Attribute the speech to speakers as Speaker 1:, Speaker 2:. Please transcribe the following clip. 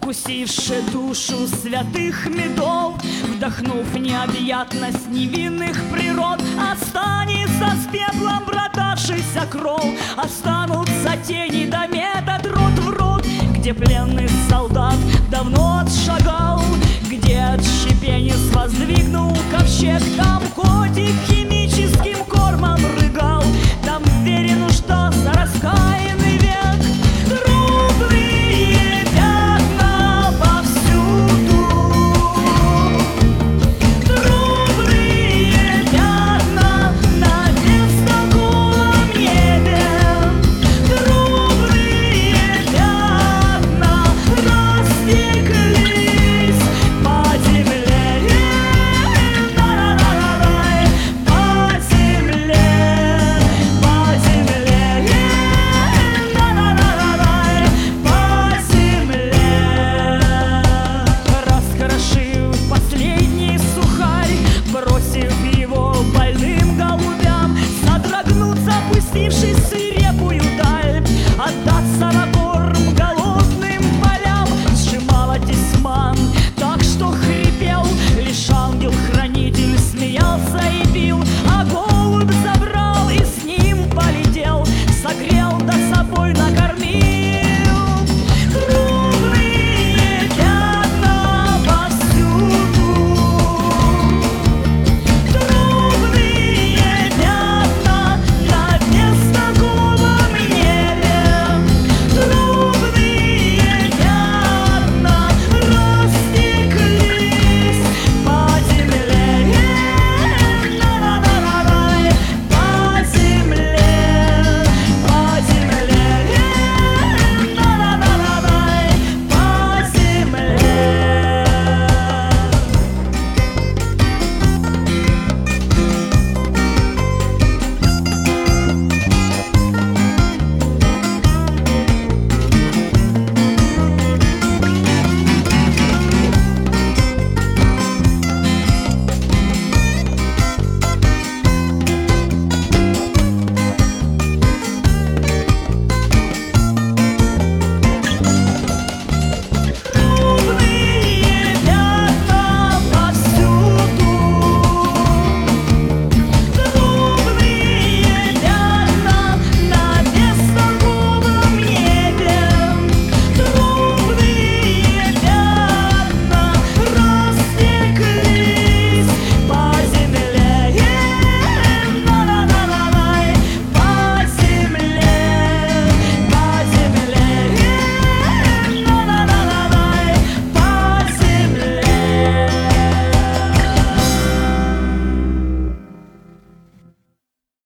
Speaker 1: вкусивши душу святых медов, вдохнув необъятность невинных природ, останется с пеплом братавшийся кров, останутся тени до метод рот в рот, где пленный солдат давно отшагал, где отщепенец воздвигнул ковчег, там котик химическим кормом рыгал, там в вере нуждался раскаянный век.